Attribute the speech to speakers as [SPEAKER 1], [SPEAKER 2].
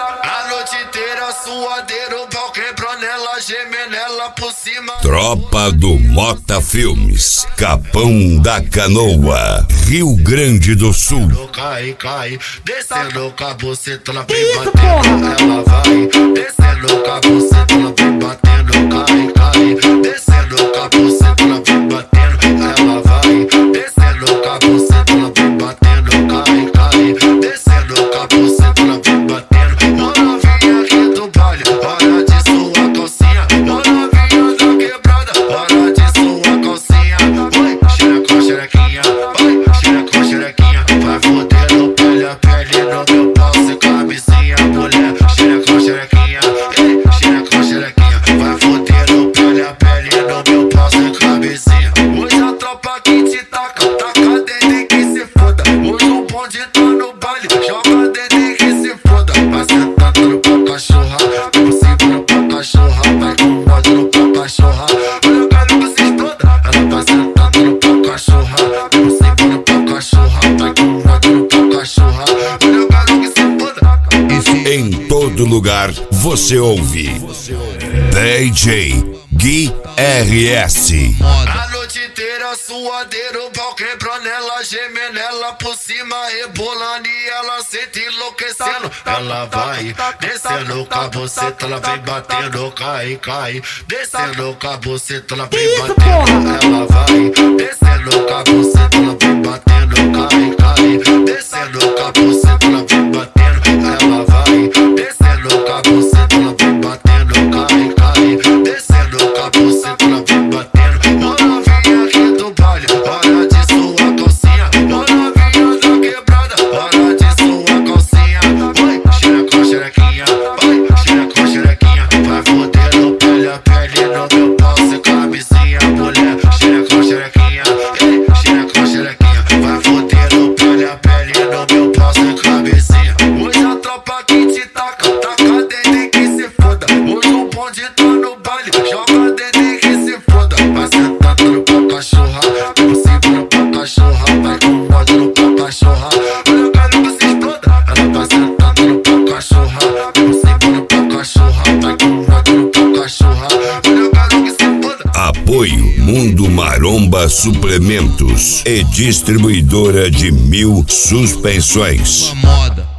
[SPEAKER 1] A noite inteira suadeiro, o pau quebrou nela, geme nela por cima.
[SPEAKER 2] Tropa do Mota Filmes, Capão da Canoa, Rio Grande do Sul.
[SPEAKER 1] Cai, descendo com a buceta, ela vem batendo, ela vai. Descendo com a buceta, ela vem batendo, cai. Descendo com a buceta, ela vem batendo, ela vai. Descendo com a buceta, ela vem batendo, cai. Descendo com a buceta, ela vem batendo. Ô novinha aqui do baile, hora de sua calcinha. Ô novinha da quebrada, hora de sua calcinha. Oi, xerequinha, oi, xerequinha. Vai fodendo pele a pele no meu pau sem camisinha, mulher. Xerequinha, ei, xerequinha. Vai fodendo pele a pele no meu pau sem camisinha. Hoje a tropa que te taca dentro e que se foda. Hoje o bonde tá no baile, joga dentro e que se foda. Vai sentando no pau cachorra, vai segura no pau cachorra, vai com ódio no pau cachorra. Olha o galho que se exploda, ela vai sentando no pau cachorra, vai segura no pau cachorra, vai com ódio no pau cachorra. Olha o galho que se exploda.
[SPEAKER 2] Em todo lugar você ouve DJ Gui RS.
[SPEAKER 1] A noite inteira suadeiro, o pau quebrou nela, geme nela por cima, rebolando e ela sente enlouquecendo. Ela vai descendo com a buceta, ela vem batendo, cai. Descendo com a buceta, ela vem batendo, ela vai. Descendo com a buceta, ela vem batendo, cai. Descendo com a buceta, ela vem batendo, ela vai. Descendo com a buceta, ela vem batendo, cai. Descendo com a buceta, ela vem batendo. Ô novinha aqui do baile, hora de sua calcinha. Ô novinha da quebrada, hora de sua calcinha. Oi, xerequinha, oi, xerequinha. Vai fodendo pele a pele no meu pau sem camisinha, mulher. Xerequinha, ei, xerequinha. Vai fodendo pele a pele no meu pau sem camisinha. Hoje a tropa que te taca dentro e que se foda. Hoje o bonde tá no baile, joga dentro e que se foda. Vai sentando no pau cachorra, vai segura no pau cachorra, vai com ódio no pau cachorra. Olha o galho que se exploda, ela vai sentando no pau cachorra, vai segura no pau cachorra, vai com ódio no pau cachorra. Olha o galho que se exploda.
[SPEAKER 2] Apoio Mundo Maromba Suplementos e distribuidora de 1000 suspensões.
[SPEAKER 3] Moda.